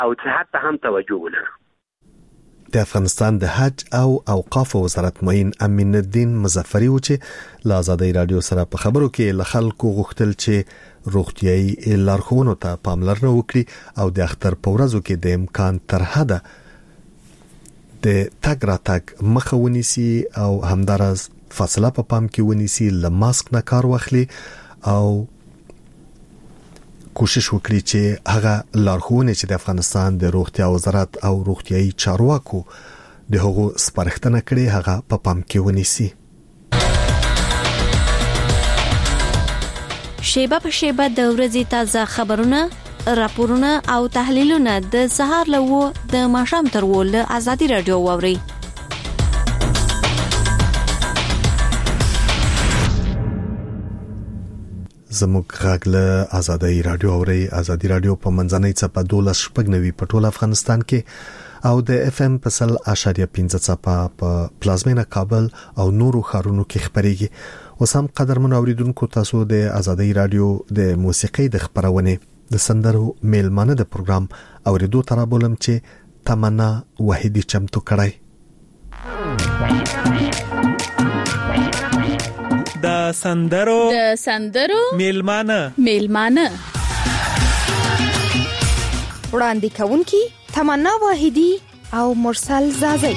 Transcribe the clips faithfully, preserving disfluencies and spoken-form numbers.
او صحت ته هم توجه ولرو. د افغانستان د حج او اوقاف وزارت معین امین الدین مظفری و چې له آزادۍ رادیو سره په خبرو کې له خلکو غوښتل چې روغتیايي لارښوونو ته پاملرنه وکړي او د اختر په ورځو کې د امکان تر حده د تګ راتګ مخه ونیسي او همدارس فاصله په پام کې ونیسي، له ماسک نه کار واخلي او کوشش وکړي چې هغه لارښوونې چې د افغانستان د روغتیا وزارت او روغتیايي چارواکو د هغو سپارښتنه کړې هغه په پا پام کې ونیسي. شیبه په شیبه د ورځې تازه خبرونه، راپورونه او تحلیلونه د سهار له و د ماښام تر و له آزادي رادیو واوري. زموږ غږ له آزادۍ رادیو اوري. آزادۍ رادیو په منځنۍ څپه دولس شپږ نوي په ټول افغانستان کې او د اف ام په سل اشاریه پنځه څپه په پلازمینه کابل او نورو ښارونو کې خبريږي. اوس هم قدرمن اوریدونکو تاسو د آزادۍ رادیو د موسیقي د خبرونه د سندرو میلمانه د پروګرام اوریدو ترابولم چې تمنا وحیدی چمتو کړای. د سندرو د سندرو میلمانه میلمانه وړاندې کوونکی تمنا واحدی او مرسل زازی.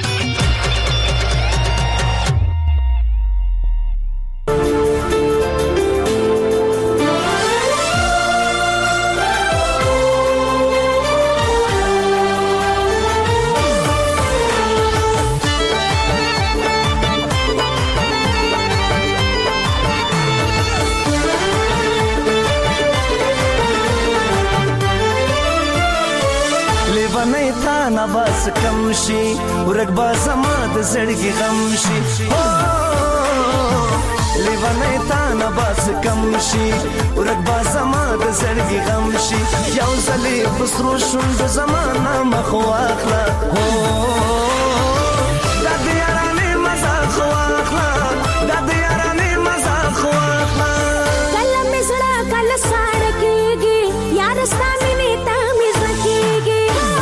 بس کم شي ورګ با زما د زړګي غم شي لیوانه تا نه بس کم شي ورګ با زما د زړګي غم شي یو ځلې بسرو شوند زمانہ مخ واخلا هو د دې یارانه مزه خو واخلا د دې یارانه مزه خو واخلا کله مزړه کله ساړه کېږي یار ستامي نیتا مزړه کېږي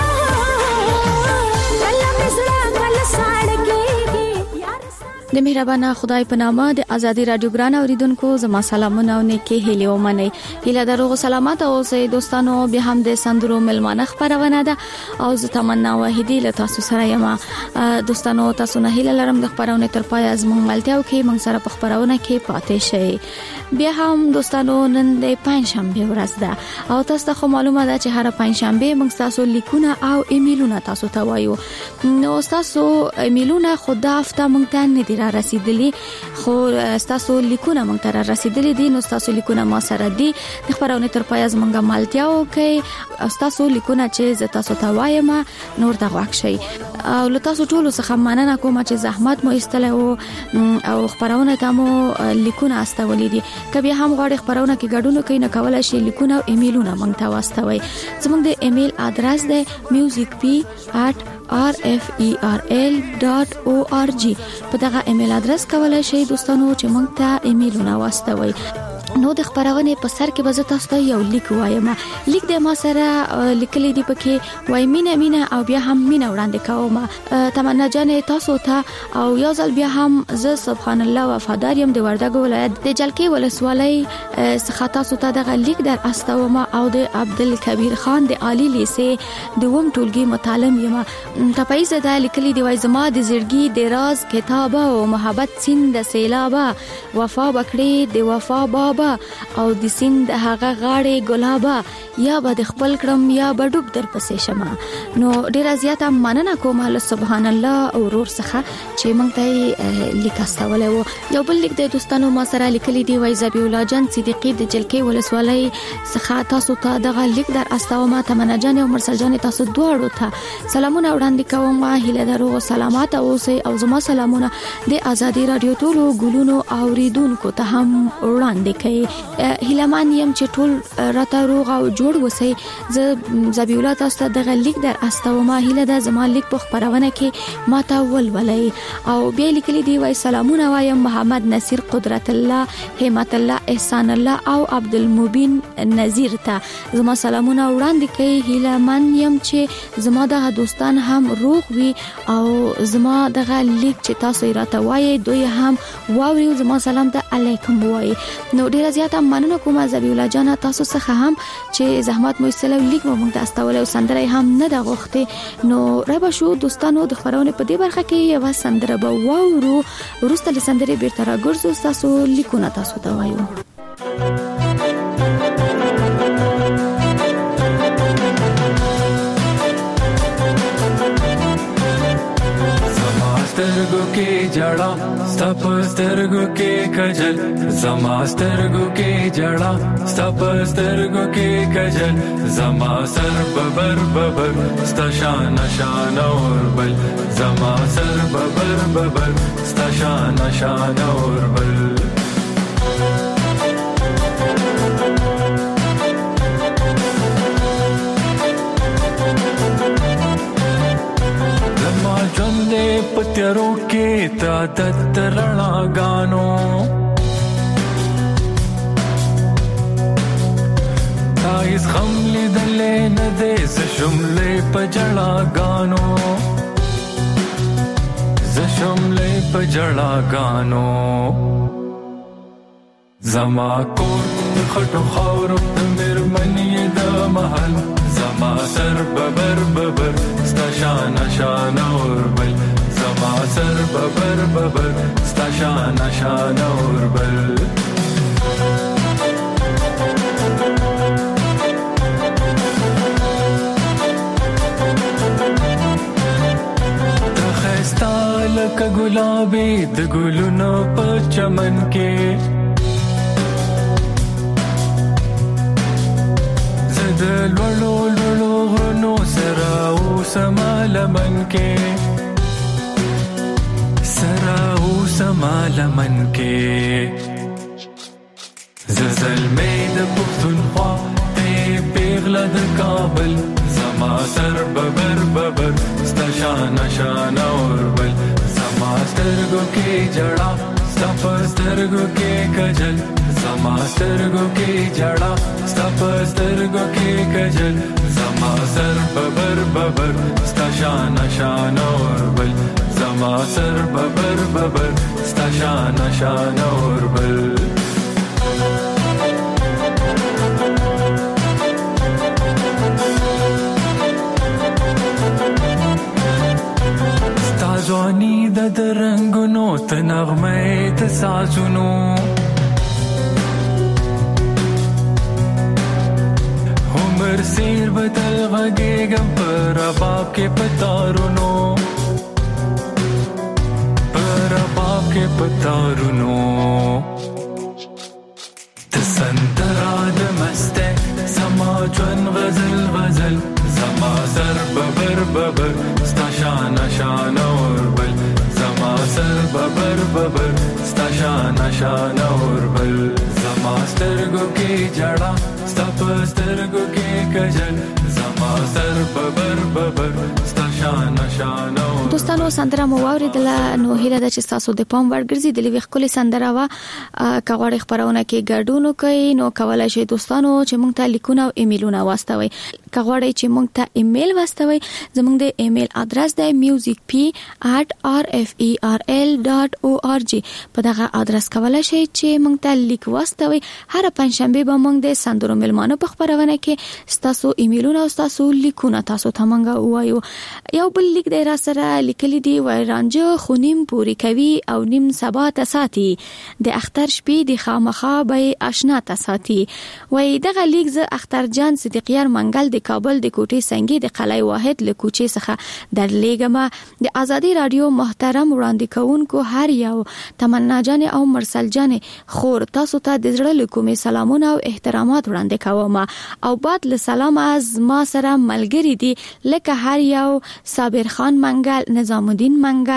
د مهربانه خدای په نامه د آزادي رادیو ګران اوریدونکو زما سلامونه او نیکی هیله ومنئ. هیله دروغ سلامت اوسئ دوستانو. بیا هم د سندرو ملمانه خبرونه ده او زه تمنا واحدی له تاسو سره یم. دوستانو تاسو نه هیله لرم د خبرونه تر پای از مونږ ملتیاو کې مونږ سره په خبرونه کې پاتې شئ. بیا هم دوستانو نن د پنځشنبه ورځ ده او تاسو ته معلومه ده چې هر پنځشنبه مونږ تاسو لیکونه او ایمیلونه تاسو ته وایو. نو تاسو ایمیلونه خدا هفته مونږ ته نه دی رسیدلی، خو تاسو لیکونه مونږ ته رسیدلی دي. نو تاسو لیکونه ما سره دي د خبرونه تر پای از مونږ ملتیاو کې تاسو لیکونه چې ز تاسو ته وایم نور ته واکشي. او له تاسو ټول څخه مننه کوم چې زحمت مو ایستله او خبرونه ته مو لیکونه استولې دي. کبي هم غواړئ خبرونه کې ګډون کوي نه کولای شي لیکونه او ایمیلونه مونږ ته واستوي. زموږ د ایمیل ادرس دی music p at r f e r l dot org. په دغه ایمیل ادرس کولای شئ دوستانو چې مونږ ته ایمیلونه واستوي. نو د خبرونه په سر کې به تاسو ته یو لیک وایم. لیک د ما سره لیکلې دی پکې وای مینه مینه او بیا هم مینه وړاندې کوم. تمنا جان تاسو ته او یو ځل بیا هم ز سبحان الله وفادار يم د وردګ ولایت د جلکې ولسوالۍ څخه تاسو ته دغه لیک در استوم او د عبدالکبیر خان د عالی لیسې د وم ټولګي متعلم یم. ته پیسه د لیکلې دی وای زما د زړګي د راز کتابه او محبت سیند سیلابه وفا بکړې د وفا بابا او د سیند هغه غاړې ګلابه یا به د خپل کړم یا به ډوب در پسې شمه. نو ډیره زیاته مننه کوم له سبحان الله او ورور څخه چې مونږ ته لیک استولې وو. یو بل لیک د دوستانو ما سره لیکلي دی وای زبی الله جان صدیقی د جلکې ولسوالۍ څخه تاسو ته دغه لیک در استومه. تمنا جان او مرسل جان تاسو دواړو ته سلامونه وړاندې کوم. هیله درو سلامات اوسئ او زما سلامونه د آزادي رادیو ټولو ګلونو اوریدونکو ته هم وړاندې کوي. هیلمان يم چې ټول راته روغ او جوړ وسی. زه زبیولا تاسو ته دغه لیک در استو ما هیله ده زما لیک په خبرونه کې ما ته ولولای او بیا لیکلي دی وای سلامونه وایم محمد نصیر قدرت الله همت الله احسان الله او عبدالمبین نذیر ته زما سلامونه وړاندې کوي. هیلمان يم چې زما د دوستان هم روغ وي او زما دغه لیک چې تاسو راته وایي دوی هم واوري زما سلام ته علیکم وایي. نو ډیره زیاته مننه کوم زبیولا جان تاسو څخه هم چې زحمت مو استلو لیک مو موږ ته استول او سندره هم نه د غوښته. نو رابه شو دوستانو د خبرونه په دې برخه کې یو سندره به واورو ورسته له سندره بیرته راګرځو تاسو لیکونه تاسو ته وایو. سترګو کې جړا ستپ سترګو کې کجل زما سترګو کې جړا ستپ سترګو کې کجل زما سر ببر ببر ستا شان شان اور بل زما سر ببر ببر ستا شان شان اور بل. جندے پتیروں کے تعدد رڼا گانو تایس خملی دلے ندے زشملے پجڑا گانو زشملے پجڑا گانو زما کور خټو خاورو دمر منی د محل زما سر ببر ببر ستا شان شان اور بل زما سر ببر ببر ستا شان شان اور بل. تخستا لک گلابی د ګلونو په چمن کې زد لولو لولو غرنو سراو سما لمن کې سراو سما لمن کې زلزل مې د پښتونخوا ته پیغله د کابل زما سر ببر ببر ستا شان شان اور بل زما سترګو کې جړا ستا په سترګو کې کجل زما سترګو کې جړا ستا په سترګو کې کجل زما سر ببر ببر ستا شان شان اور بل زما سر ببر ببر ستا شان شان اور بل. ستا ځواني د رنګونو ته نغمې د سازونو عمر سیر بدل غږېږم پر رباب کې پتارونو پر رباب کې پتارونو د سندرا د مسته زما ژوند غزل غزل زما سر ببر ببر ستا شان شان اور بل زما سر ببر ببر ستا شان شان اور بل زما سترګو کې جړا ستا په سترګو کې کجل زما سر ببر ببر ستا شان شان اور دوستانو سندره مو واوریدله نو هیله ده چې تاسو د پام ورګرځي د لوي خپل سندره وا کغړې خبرونه کې ګډون کوي نو کولای شي دوستانو چې مونږ ته لیکونه او ایمیلونه واستوي کغړې چې مونږ ته ایمیل واستوي زموږ د ایمیل ادرس دی music p at r f e r l dot org په دغه ادرس کولای شي چې مونږ ته لیک واستوي. هر پنځشنبه به مونږ د سندرو ملمانو په خبرونه کې تاسو ایمیلونه او تاسو لیکونه تاسو ته مونږ وایو. یو بل لیک دی را سره لیکلی دی وای رانجه خونیم پوری کوي او نیم سبا ته ساتي د اختر شپې د خامخا به آشنا ته ساتي. وای دغه لیک ز اختر جان صدیقیار منګل د کابل د کوټې سنگي د قلعه واحد له کوچې څخه در لېګما د ازادي رادیو محترم وړاندې کوونکو هر یو تمنا جان او مرسل جان خور تاسو ته د زړه له کومې سلامونه او احترامات وړاندې کوم او بعد له سلام از ما سره ملګری دي لکه هر یو صابر خان منګل نظام الدین منګل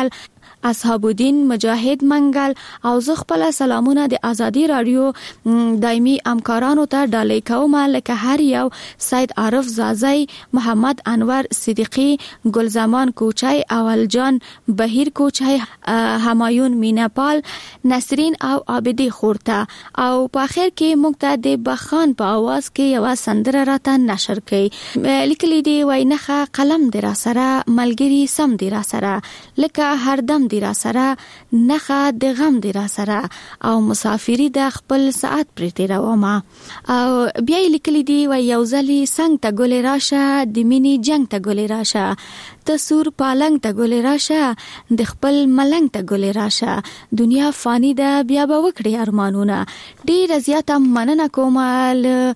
اصحاب الدین مجاهد منګل او زه خپل سلامونه د ازادي رادیو دایمي همکارانو ته ډالۍ کوم، لکه هر یو سید عارف زازی، محمد انور صدیقی، گلزمان کوچای، اول جان بهیر کوچای، همایون میناپال، نسرین او عابدی خورته. او په اخر کې موږ ته د بخان په आवाज کې یو سندره راته نشر کړي. لیکلي دی وای نه قلم دی را سره، ملګری سم دی را سره، لکه هر دم دی را سره، نه د غم دی را سره، او مسافری د خپل ساعت پر تیروما. او بیا لیکلي دی وای یو ځلی څنګه ته ګل راشه، د مینی جنگ ته ګل راشه، ته سور پالنګ ته ګل راشه، د خپل ملنګ ته ګل راشه، دنیا فانی ده بیا به وکړي ارمانونه. ډیر زیاته مننه کوم ل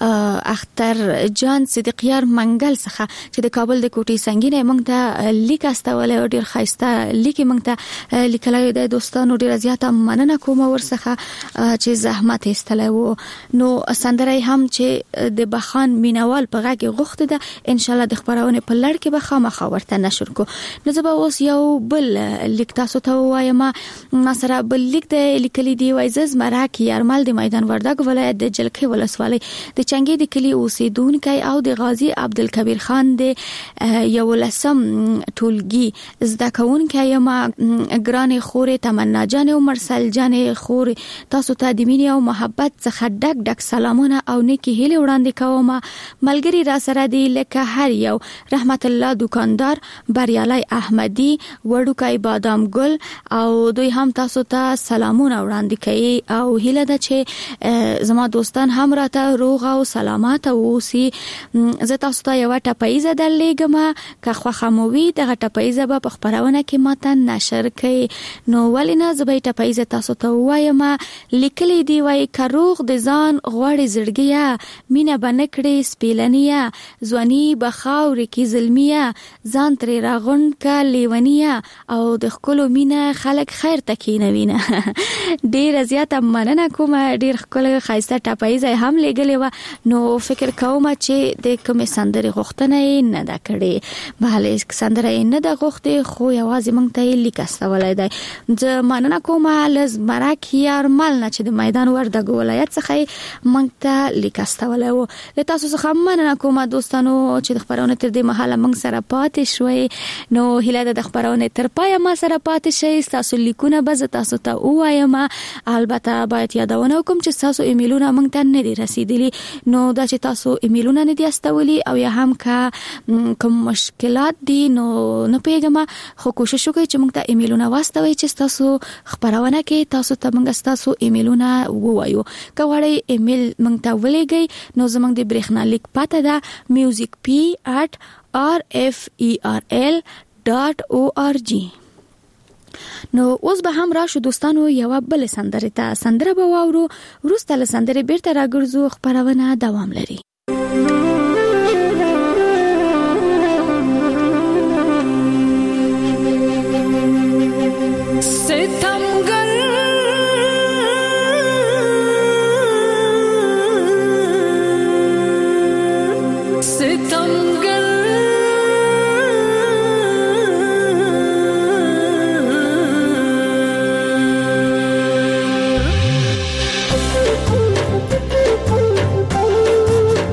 اختر جان صدیقیار منګل څخه چې د کابل د کوټي سنگینه مونږ ته لیک استول او ډیر خاصه لیک مونږ ته لیکلای د دوستانو. ډیر زیاته مننه کوم ورڅخه چې زحمت استلو. نو سندره هم چې د بخان مینوال په غږ غوښته ده، ان شاء الله د خبرونه په لړ کې به خامخا ورته نشر کو. نو زه به اوس یو بل لیک تاسو ته وایم. ما سره بل لیک د لیکلي دی وای زز مرک یارمل د میدان وردګ ولایت د جلکې ولسوالۍ د چنګي د کلی اوسیدونکو او د غازی عبدالکبیر خان د یو لسم ټولګي زده کوونکو ما ګران خوري تمنا جان او مرسل جان خوري، تاسو ته د مینې او محبت څخه ډک ډک سلامونه او نیکی هیله وړاندې کوم. ملګری را سره دی لکه هر یو رحمت الله دکاندار، بریالي احمدی، وړوکای بادام ګل، او دوی هم تاسو ته سلامونه وړاندې کوي او هیله ده چې زما دوستان هم راته روغ او سلامات اوسي. زه تاسو ته یو ټپایزه درلېږم، که خوښه مو وي دغه ټپایزه به په خبرونه کې ماته نشر کړئ. نو ولینه زه به ټپایزه تاسو ته وایم. لیکلي دی وای کروغ د ځان غوړې زړګیا، مینه بنکړې سپیلنیا، ځواني بخاور کې ظلمیا، ځان تر راغون کا لیونیا، او د خپل مینه خلک خیر تکینوینه. ډیر زیاته مننه کوم. ډیر خپل خاصه ټپایزه هم لګلې و. نو فکر کوم چې د کوم سندري غوښتنه نه دا کړې، بهله سندره نه دا غوښته خو یوازې مونږ ته لیک استولای دی. زه مننه کوم لز مرک یارمل نه چې د میدان وردګ ولایت څخه مونږ ته لیک استولای و. له تاسو څخه مننه کوم دوستانو چې د خبرونه تر دې مهاله مونږ سره پاتې شوي. نو هیله ده د خبرونه تر پای ما سره پاتې شئ. تاسو لیکونه به تاسو ته وایم. البته باید یادونه کوم چې تاسو ایمیلونه مونږ ته نه دي رسیدلي. نو دا چې تاسو ایمیلونه نه دي استولي او یا هم کا کوم مشکلات دي نو نه پیګم، خو کوشش وکړئ چې مونږ ته ایمیلونه واستوي چې تاسو خبرونه کې تاسو ته مونږ تاسو ایمیلونه ووایو. کوړی ایمیل مونږ ته ولېږئ. نو زمونږ د برېښنا لیک پته ده music p at r f e r l dot org. نو اوس به هم راشو دوستانو یو بل سندره ته سندره به واورو. وروسته له سندره بیرته راګرځو، خبرونه دوام لري. Thank you.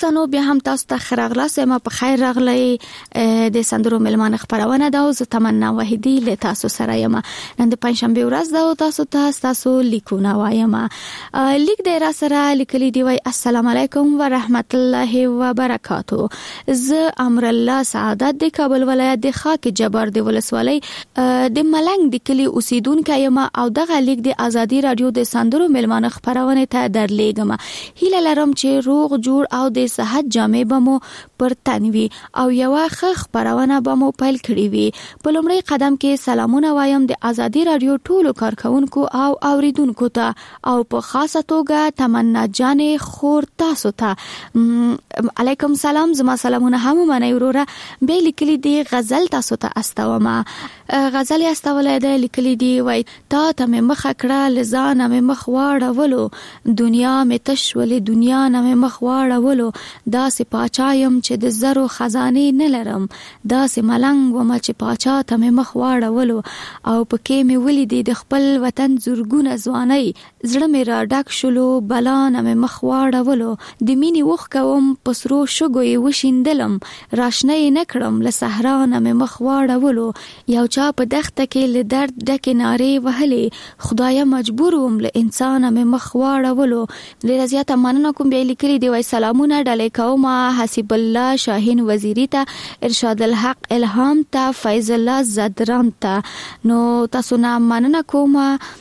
دوستانو بیا هم تاسو ته خراغلاس ما په خیر راغلی د سندرو ملمان خبرونه دا او تمنا وحیدی له تاسو سره یم. نن د پنځشنبه ورځ دا او تاسو ته تاسو لیکونه وایم. لیک د را سره لیکلی دی وای السلام علیکم و رحمت الله و برکاتو. ز امر الله سعادت د کابل ولایت د خاک جبر د ولسوالۍ د ملنګ د کلی اوسیدونکو یم او دغه لیک د ازادي رادیو د سندرو ملمان خبرونه ته درلیږم. هیله لرم چې روغ جوړ او د صحت جامع بمو پر تنوي او یو ښه خبرونه بمو پیل کړی وي. په لومړی قدم کې سلامونه وایم د ازادي رادیو ټولو کارکونکو او اوریدونکو ته او په خاصه توګه تمنا جانې خور تاسو ته علیکم سلام. زما سلامونه هم منئ وروره. به لیکلي دی غزل تاسو ته استوم. غزل استولې ده لیکلي دی وای تا ته مې مخ کړه لزان مې مخ واړولو دنیا مې تشولې دنیا نه مې مخ واړولو دا سي پاچایم چې د زرو خزانه نه لرم دا سي ملنګ و ما چې پاچا ته مې مخ واړولو او پکې مې ولیدې د خپل وطن زورګونه ځواني زړه مې را ډک شلو بلا نه مې مخ واړولو د مینې وخ کوم پسرو شګوي وشیندلم راشنې نه کړم له صحرا نه مې مخ واړولو یو چا په دښته کې له درد ډکې نارې وهلې خدای مجبور وم له انسان مې مخ واړولو. ډیره زیاته مننه کوم. بیا لیکلي دی وای سلامونه ډالې کوم حسیب الله شاهین وزیری ته ارشاد الحق الهام ته فیض الله زدران ته. نو تاسو نه مننه کوم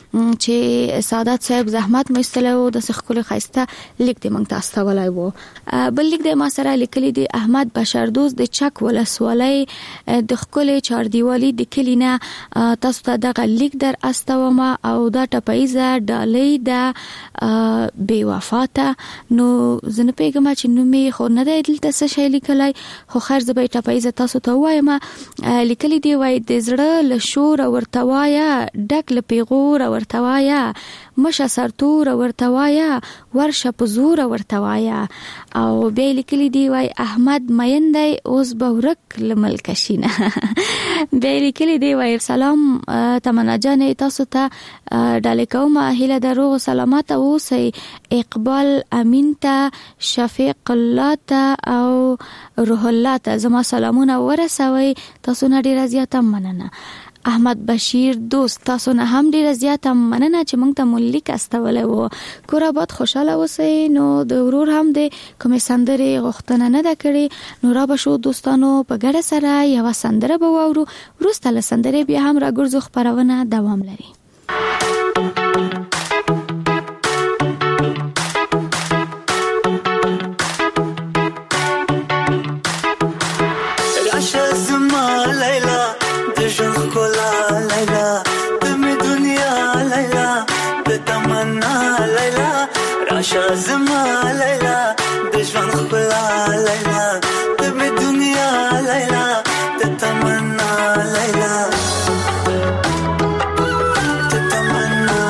چې سعادت صاحب زحمت مستلو د سخکل خاسته لیک دی مونږ تاسو ته ولای وو. بل لیک دی ما سره لیکلي دی احمد بشردوز د چک ولسوالۍ د خکل چار دیوالی د کلینه تاسو ته دغه لیک در استوم او دا ټپایزه ډالۍ د بی وفاته. نو زنه پیغام چې نو می خو نه دی دلته څه شی لیکلای خو خیر زبې ټپایزه تاسو ته وایم. لیکلي دی وای د زړه له شور ورتوایا ډک له پیغور ورتوایا مشه سرتور ورتوایا ورشه پزور ورتوایا او بیا لیکلي دی وای احمد مایندای اوس بورک لملکشینه. بیا لیکلي دی وای سلام تمنا جان تاسو ته ډالې کوم هیله درو سلامات اوسئ اقبال امین ته شفیق الله ته او روح الله ته زما سلامونه ورسوي. تاسو نه ډیر زیاته مننه. احمد بشیر دوست تاسو نه هم ډیر زیاته مننه چې موږ ته ملک استولې وو. کور آباد خوشاله اوسئ. نو د ورور هم د کوم سندرې غوښتنه نه ده کړې نو را به شو دوستانو په ګډه سره یو سندره به واورو. وروسته له سندرې بیا هم را ګرځو خبرونه دوام لري. شازما لیلا د ژوند خپلا لیلا د می دنیا لیلا د تمنا لیلا د تمنا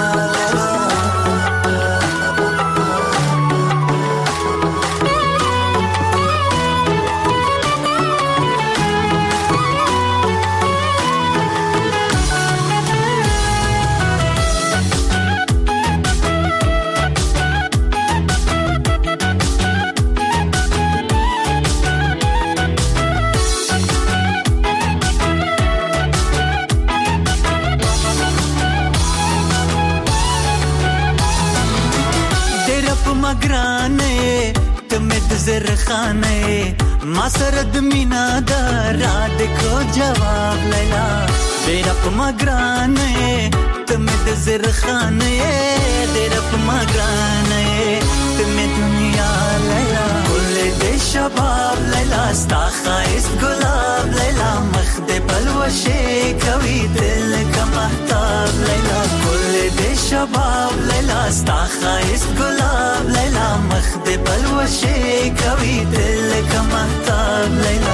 زرخانه ما سره د مینا د را دکو جواب لیلا ډیر په مګرانه ته مې د زرخانه ډیر په مګرانه ته مې دنیا لیلا ګل د شباب لیلا ستا خایست ګلاب لیلا مخ د بلوشه کوي دل کا محتاب لیلا ګل د شباب لیلا ستا خایست ګلاب لیلا مخ د بلوشه کوي دل کا محتاب لیلا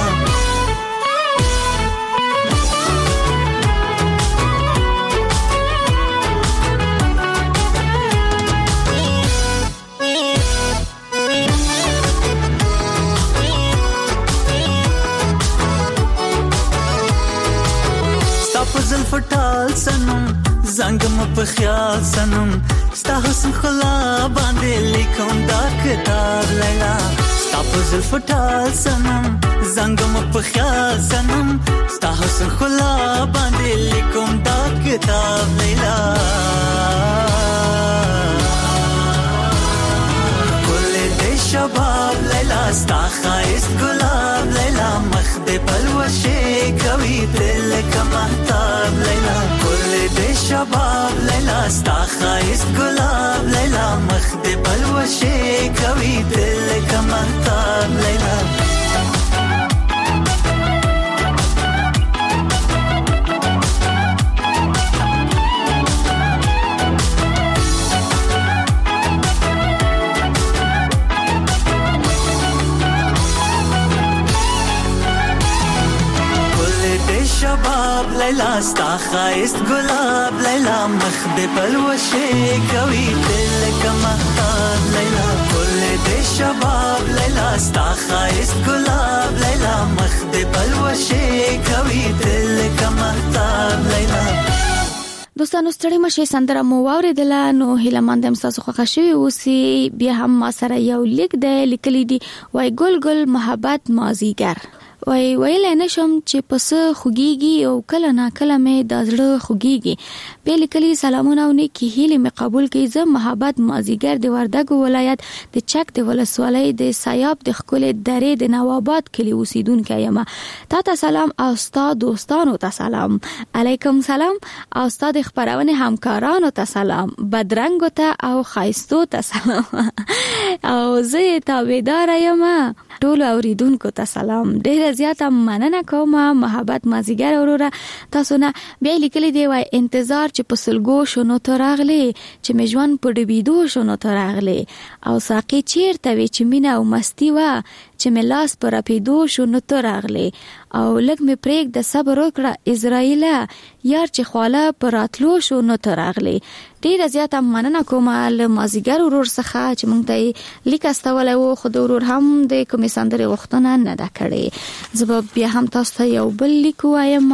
زنګم په خیال سنم ستا حسن خلا باندې لیکم دا کتاب لیلا ستا په زلفو ټال سنم زنګم په خیال سنم ستا حسن خلا باندې لیکم دا کتاب لیلا شباب لیلا ستا خایست گلاب لیلا مخ دے پلوشے کوي دل کا محتاب لیلا کل دے شباب لیلا ستا خایست گلاب لیلا مخ دے پلوشے کوي دل کا محتاب لیلا شباب لیلا ستا خایست گلاب لیلا مخ دے پلوشے کوي دل کا محتاب لیلا کل دے شباب لیلا ستا خایست گلاب لیلا مخ دے پلوشے کوي دل کا محتاب لیلا دوستانو ستړي مشه سندره مو واوریدله نو هله مندم تاسو خوښ شوي اوسې بیا هم ما سره یو لیک دی لیکلی دی وای ګل ګل محبت مازیګر وای ویل نه شم چې پس خوګيږي او کله نا کله مې د زړه خوګيږي په لیکلي سلامونه او نیکی هیله مې قبول کړي زه محبت مازیګر د وردګ ولایت د چک د ولسوالۍ د سیاب د خپل درې د نواباد کلی اوسیدونکو یم تا ته سلام او استاد دوستانو ته سلام علیکم سلام او استاد خبرونه همکارانو ته سلام بدرنګو ته او خایستو ته سلام او زه تابعدار یم ټول اوریدونکو ته سلام ډیر زیاته مننه کوم محبت مازیګر وروره تاسو نه بیا لیکلي دی وای انتظار چې په سلګو شونو تراغلي چې مجوان په ډبیدو شونو تراغلي او ساقي چیرته وی چې مینا او مستی وا چې ملاس پر اپیدو شونو تراغلي او لګ می پریک د صبر وکړه اسرائیل یار چې خواله پر اتلو شونو تراغلي ډیر زیاته مننه کوم ل مازیګر ورور څخه چې مونږ ته لیک استول او خو د ورور هم د کومې سندرې وختونه نه دا کړي زه بیا هم تاسو ته یو بل لیک وایم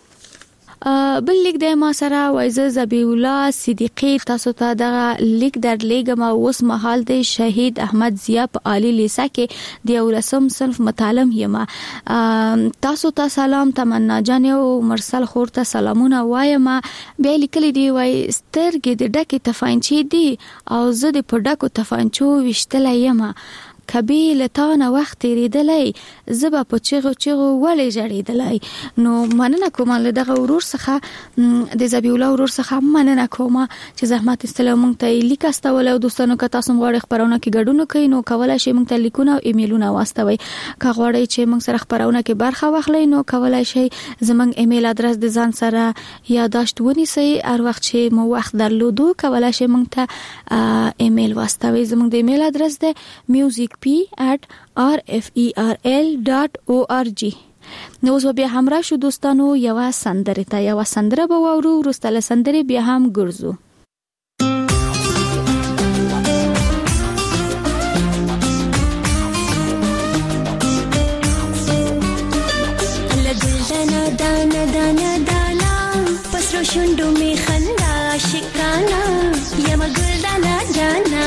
بل لیک د ما سره وایزه زبی الله صدیقی تاسو ته د لیک در لیګم اوس مهال د شهید احمد ضیا په عالی لیسا کې د ولسم صنف متعلم یم تاسو ته سلام تمنا جان او مرسل خور ته سلامونه وایم بیا لیکلی دی وای سترګې د ډکه تفانچې دی او زه د پډکو تفانچو وشتل یم کبي لتانه وخت تیریدلای زبا په چیغو چیغو ولې جړیدلای نو مننه کوم له دغه ورور څخه د زبی الله ورور څخه مننه کوم چې زحمت استلام مونږ ته لیک استول او دوستانو که تاسو غواړئ خبرونه کې ګډون کوئ نو کولای شئ مونږ ته لیکونه او ایمیلونه واستوي که غواړئ چې مونږ سره خبرونه کې برخه واخلئ نو کولای شئ زمونږ ایمیل ادرس د ځان سره یاداشت ونیسئ هر وخت چې مو وخت درلودو کولای شئ مونږ ته ایمیل واستوي زمونږ د ایمیل ادرس د music p at r f e r l dot org نو زه بیا همراه شو دوستانو یو سندره ته یو سندره به وورو ورستله سندره بیا هم ګرځو لګلنا دانا دانا دانا پسرو شوندو می خندا شکانا یم ګلدانا جانا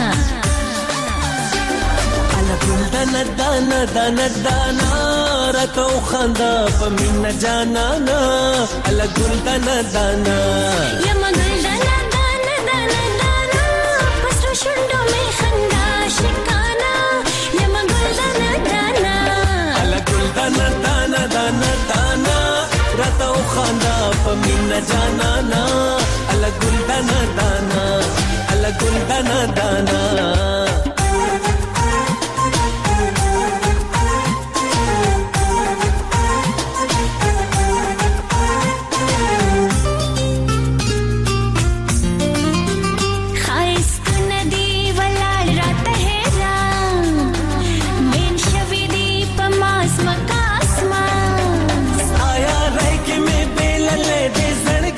دانا دانا دانا دانا راتو خندا پمینا جانا نا الا ګل دانا دانا یم ګل دانا دانا دانا دانا پسرو شوندو می خندا شکانا یم ګل دانا دانا الا ګل دانا دانا دانا دانا راتو خندا پمینا جانا نا الا ګل دانا دانا الا ګل دانا دانا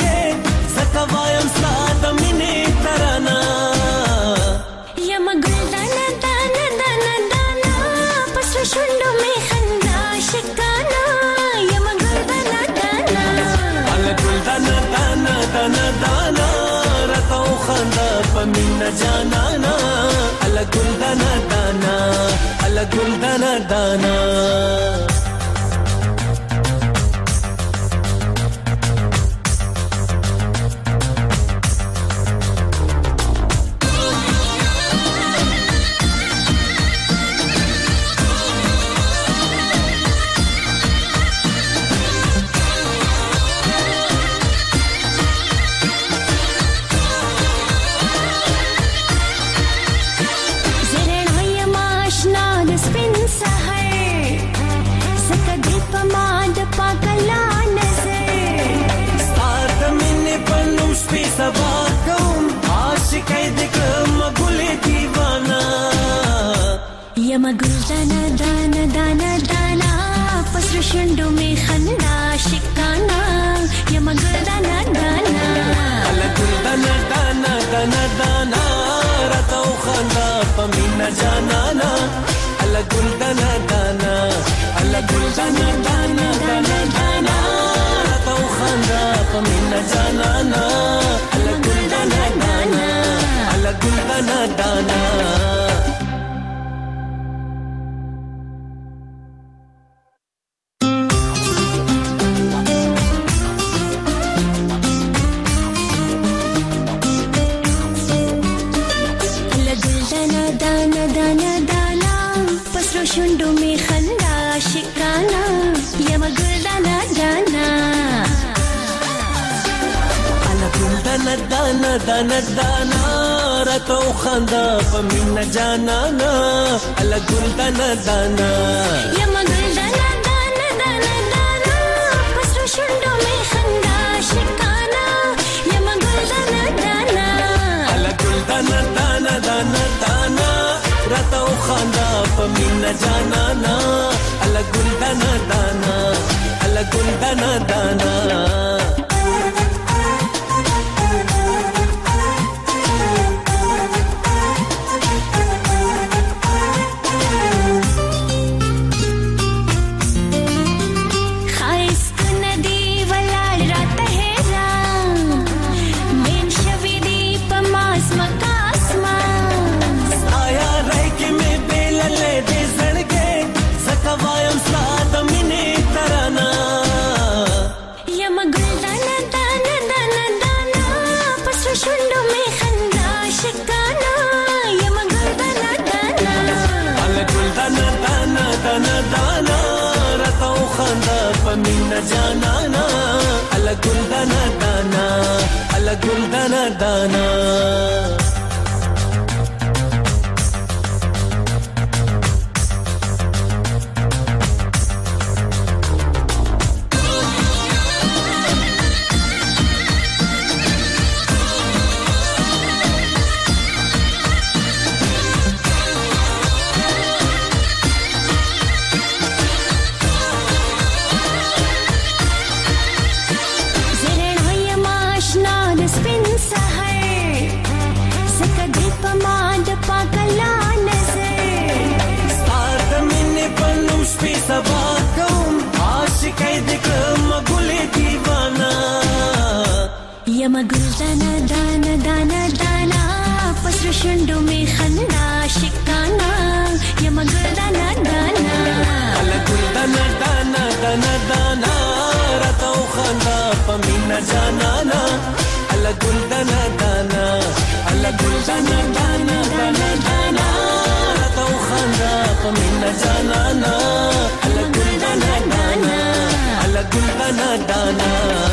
Yama gul جانانا الا ګلدان دانا الا ګلدان دانا یم ګلدان دانا دانا دانا پسر شندو می خندا شکانا یم ګلدان دانا الا ګلدان دانا دانا دانا راتو خندا پمینا جانانا الا ګلدان دانا الا ګلدان دانا دانا دانا راتو خندا پمینا جانانا الا ګلدان دانا الا ګلدان دانا شندو می خندا شکانا یم ګلدان دانا الا ګلدان دانا دانا دانا راتو خندا پمینا جانانا الا ګلدان دانا یم ګلدان دانا دانا دانا پسر شندو می خندا شکانا یم ګلدان دانا الا ګلدان دانا دانا دانا راتو خندا پمینا جانانا الا ګلدان دانا الا ګلدان دانا پمینا جانانا الا ګلدان دانا الا ګلدان دانا یم ګلدان دانا دانا دانا پسر شندو می خندا شکانا یم ګلدان دانا الا ګلدان دانا دانا دانا راتو خندا پمینا جانانا الا ګلدان دانا الا ګلدان دانا دانا دانا راتو خندا پمینا جانانا الا ګلدان دانا الا ګلدان دانا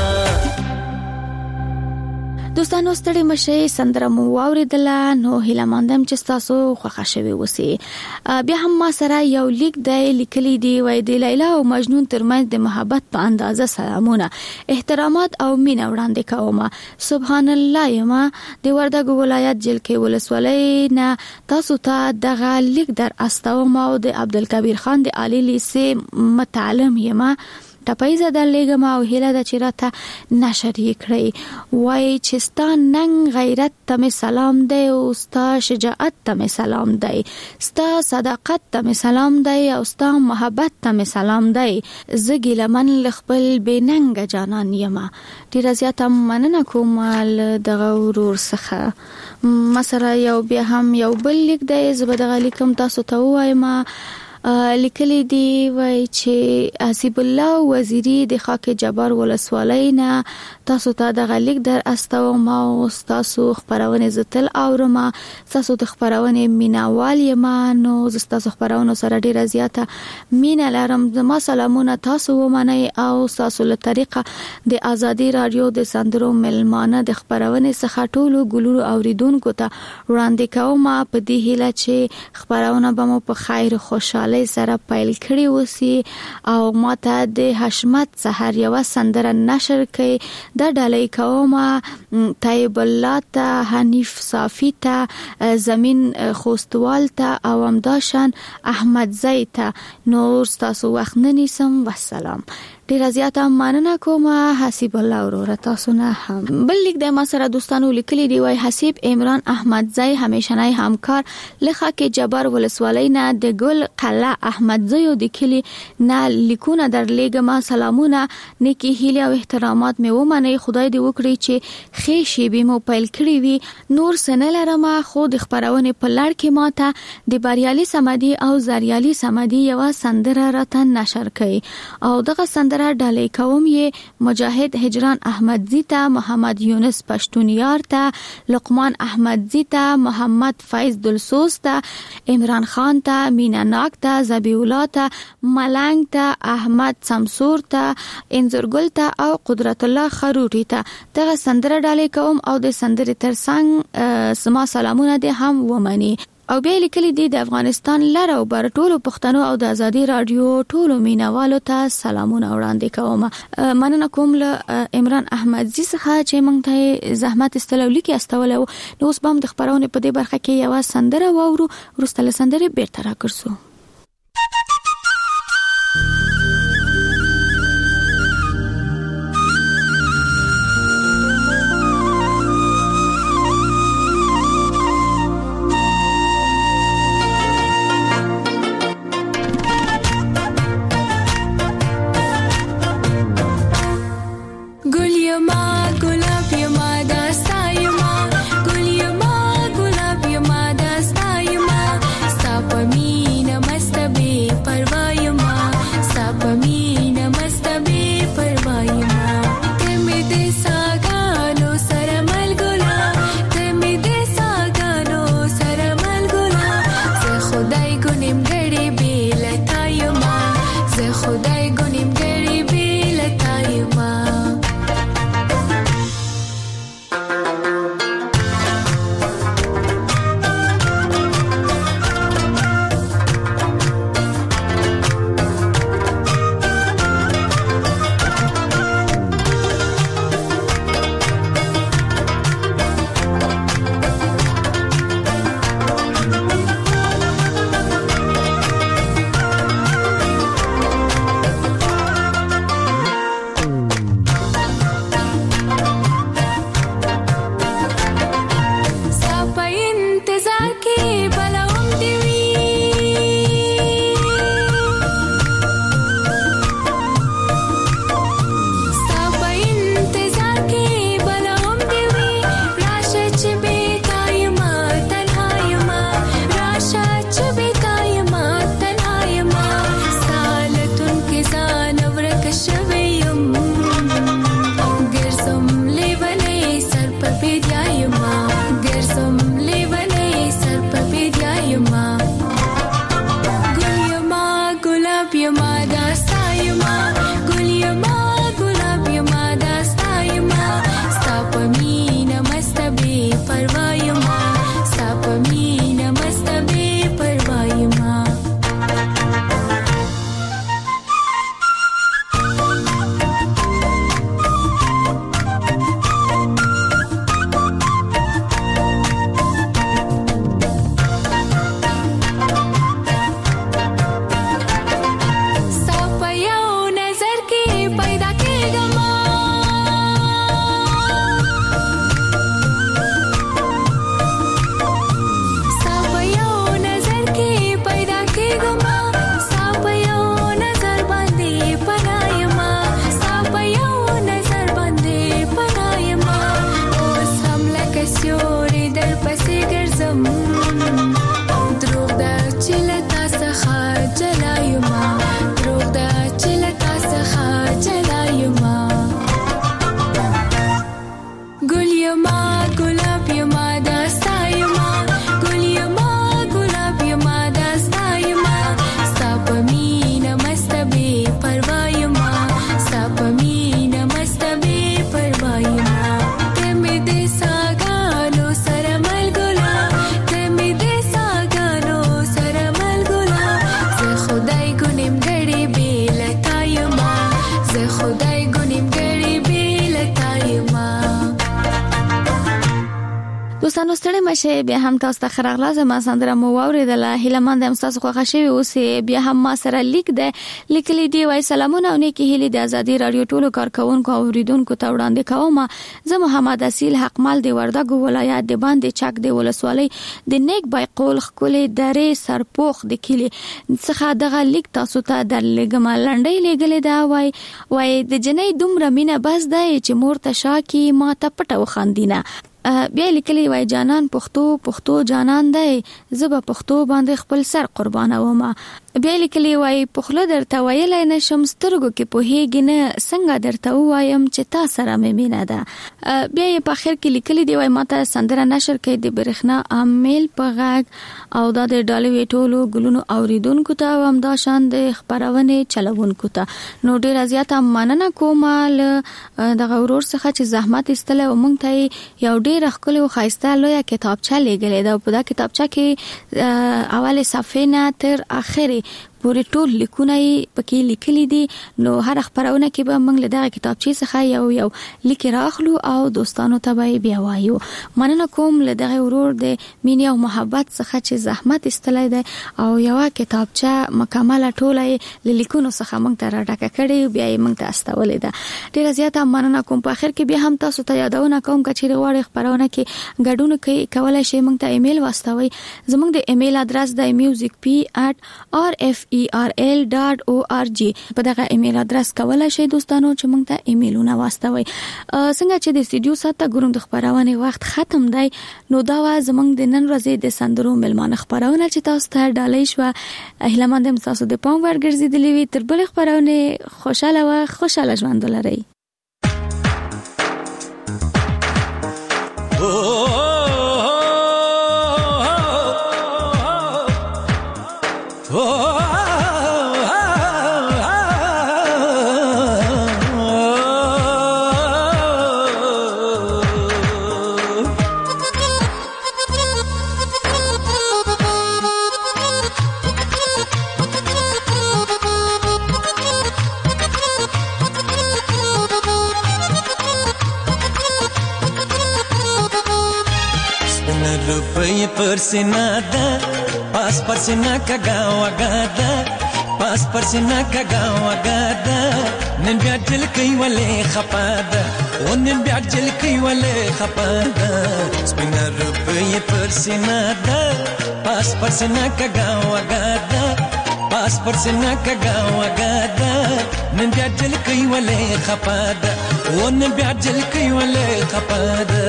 دوستانو ستړي مشه سندره مو واوریدله نو هیله مندم چې تاسو خوښه شوي وسی بیا هم ما سره یو لیک دی لیکلی دی وای دی لیلا او مجنون ترمنځ د محبت په اندازه سلامونه احترامات او مینه وړاندې کوم سبحان الله یما د وردګ ولایت جلکې ولسوالۍ نه تاسو ته دغه لیک در استوم او د عبدالکبیر خان د عالی لیسې متعلم یما ټپایزه درلېږم او هیله ده چې راته نشر یې کړئ. وایي چې ستا ننګ غیرت ته مې سلام دی او ستا شجاعت ته مې سلام دی، ستا صداقت ته مې سلام دی او ستا محبت ته مې سلام دی. زه ګیلمن له خپل بې ننګه جانان یمه. ډېره زیاته مننه کوم له دغه ورور څخه. مثلا یو بیا هم یو بل لیک دی، زه به دغه لیکم تاسو ته ووایم. لیکلی دی وای چې حسیب الله وزیری د خاک جبار ولسوالۍ نه تاسو ته دغه لیک در استوم او تاسو خبرونه زتل اورم. تاسو د خبرونه مینوال یم، نو تاسو خبرونه سره ډیره زیاته مینه لرم. زما سلامونه تاسو ومنئ او تاسو له طریقه د ازادي رادیو د سندرو ملمانه د خبرونه څخه ټولو ګلورو اوریدونکو ته وړاندې کوم په دې هیله چې خبرونه به مو په خیر خوشاله سره پیل کړی وسی او ماته د حشمت سحر یو سندره نشر کړي. د ډالۍ کومه طیب الله ته، حنیف صافی ته، زمین خوستوال ته او امداشان احمد زئی ته. نور تاسو وخت نه نیسم. والسلام. ډیره زیاته مننه کوم حسیب الله ورور تاسو نه هم. بل لیک د ما سره دوستانو لیکلي دی، وای حسیب عمران احمد زئی همیشنای همکار لخوا کې جبر ولسوالۍ نه د ګل قلعه احمد زئی د کلی نه لیکونه درلېګم. سلامونه، نیکی هیله او احترامات مې ومنئ. خدای دې وکړي چې خې شی به مو پیل کړی وي. نور سنل رما خو د خبرونه په لړ کې ماته د بریالي سمدي او زریالي سمدي یو سندره راتن نشر کړي او دغه سندره ډالۍ کوم یې مجاهد هجران احمد زی ته، محمد یونس پښتونیار ته، لقمان احمد زی ته، محمد فیض دلسوز ته، عمران خان ته، مینا ناک ته، زبی الله ته، ملنګ ته، احمد سمسور ته، انزرګل ته او قدرت الله خروټی ته. دغه سندره ډالۍ کوم او د سندرې ترڅنګ سما سلامونه دې هم ومني. او بیا لیکلی دی د افغانستان لر او بر ټولو پښتنو او د ازادي رادیو ټولو مینوالو ته سلامونه وړاندې کوم. مننه کوم له عمران احمد زی څخه چې موږ ته زحمت استلو لیکي استول. نو اوس به د خبرونه په دې برخه کې یو سندره واورو، ورسته له سندرې بیرته راکړسو. ګل یما ګلاب یما داستا یما ګل یما ګلاب یما داستا یما ستا په مینه مست بې پروا یما ستا په مینه مست بې پروا یما ته مې د ساګانو سره ملګلا ته مې د ساګانو سره ملګلا زه خدای ګنیم ګړې بې لتا یما زه خدای ګنیم ګړې بې لتا یما. دوستانو ستړي مشه بیا هم تاسو ته خرغلا زما سندره مو اوریدله هیله مند یم تاسو خوښ شوي اوسې بیا هم ما سره لیک ده لیکلي دی وای سلامونه او نیکی هیله د ازادي رادیو ټولو کارکونکو او اوریدونکو ته وړاندې کوم زه محمد اصیل حقمل دی وردګو ولایت د باندې چک دی ولسوالۍ د نیک بایقول خکلې درې سرپوخ د کلی څخه دغه لیک تاسو ته در لګم لنډۍ لګلې دا وای وای د جنې دومره مینه بس ده چې مور ته شاکي ما ته پټه وخاندینه بیا لیکلی وای جانان پښتو پښتو جانان دی زبه پښتو باندې خپل سر قربانه ومه بیا لیکلی وای پخله درته ویلای نشم سترګو کې په هیګ نه څنګه درته وایم چې تا سره مې مینه ده بیا یې په اخر کې لیکلی دی وای ماته سندره نشر کړي د برېښنا امیل په غاګ او دا د ډالوي ټولو ګلونو اوریدونکو ته هم دا شان د خبرونه چلوونکو ته نو ډیر زیاته مننه کوم دغه ورور څخه چې زحمت ایستله او مونږ ته یو ډیر خپل خایسته لویه کتابچه لګلې ده په دا کتابچه کې اوله صفحه نه تر اخره پورې ټول لیکونه پکې لیکلي دي نو هر خبرونه کې به موږ له دغه کتابچې څخه یو یو لیک راخلو او دوستانو ته به بیا وایو مننه کوم له دغه ورور د مینې او محبت څخه چې زحمت ایستلی دی او یو کتابچه مکمله ټوله له لیکونو څخه موږ ته راډکه کړې بیا یې موږ ته استولې ده ډیره زیاته مننه کوم په اخر کې بیا هم تاسو ته یادونه کوم چې غواړئ خبرونه کې ګډون کوي کولای شئ موږ ته ایمیل واستوي زموږ د ایمیل ادرس د music p at r f e r l dot org په دغه ایمیل ادرس کولای شئ دوستانو چې موږ ته ایمیلونه واستوي څنګه چې د استودیو ساته ګورم د خبرونه وخت ختم دی نو دا و زموږ د نن ورځې د سندرو ملمانه خبرونه چې تاسو ته ډالۍ شو هیله مند یم تاسو د پام ورګرځیدلې وي تر بل خبرونه خوشاله و خوشاله ژوند ولرئ. روپی پر سینا دا پاس پر سینا کگا وگا دا پاس پر سینا کگا وگا دا نن بیا جل کئی ولی خپا دا و نن بیا جل کئی ولی خپا دا سپینا روپی پر سینا دا پاس پر سینا کگا وگا دا پاس پر سینا کگا وگا دا نن بیا جل کئی ولی خپا دا و نن بیا جل کئی ولی خپا دا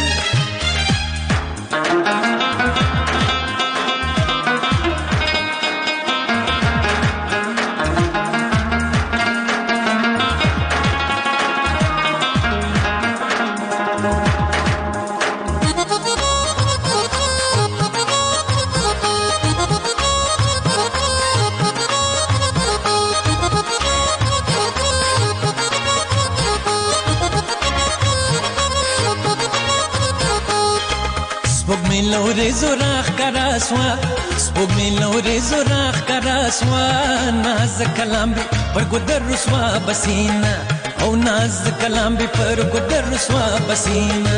لوري زراخ کراسوا سپوږ می لوري زراخ کراسوا ناز کلام به پر ګدر رسوا بسینا او ناز کلام به پر ګدر رسوا بسینا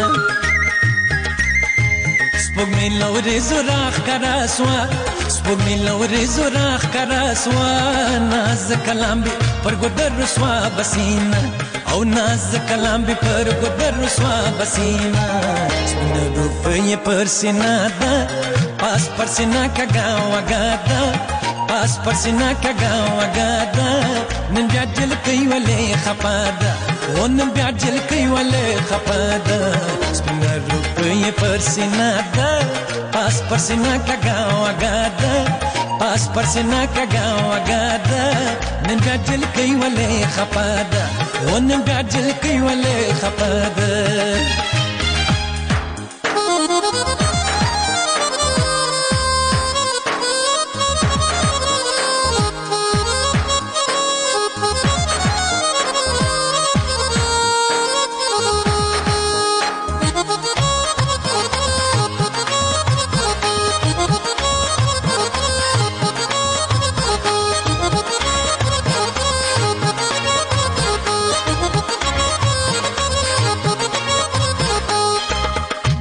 سپوږ می لوري زراخ کراسوا سپوږ می لوري زراخ کراسوا ناز کلام به پر ګدر رسوا بسینا او ناز کلام به پر ګدر رسوا بسینا روپی پر سینا دا پاس پر سینا کگا وگا دا پاس پر سینا کگا وگا دا نن بیا جل کئی ولی خپا دا و نن بیا جل کئی ولی خپا دا سپینا روپی پر سینا دا پاس پر سینا کگا وگا دا پاس پر سینا کگا وگا دا نن بیا جل کئی ولی خپا دا و نن بیا جل کئی ولی خپا دا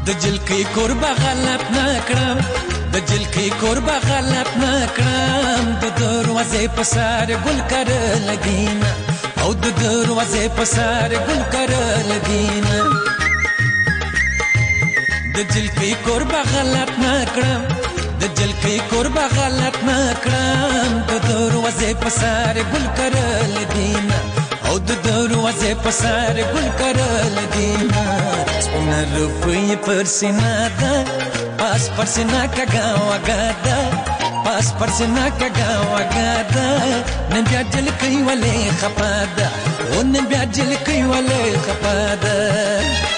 د جلکی کوربه غلط نکړم د جلکی کوربه غلط نکړم د دروازې په سر ګل کرل دینه او د دروازې په سر ګل کرل دینه د جلکی کوربه غلط نکړم د جلکی کوربه غلط نکړم د دروازې په سر ګل کرل دینه او د دروازې په سر ګل کرل دینه سپینه روپۍ پر سینه ده پاس پر سینه کږه وږه ده پاس پر سینه کږه وږه ده نن بیا جلکۍ ولې خفه ده او نن بیا جلکۍ ولې خفه ده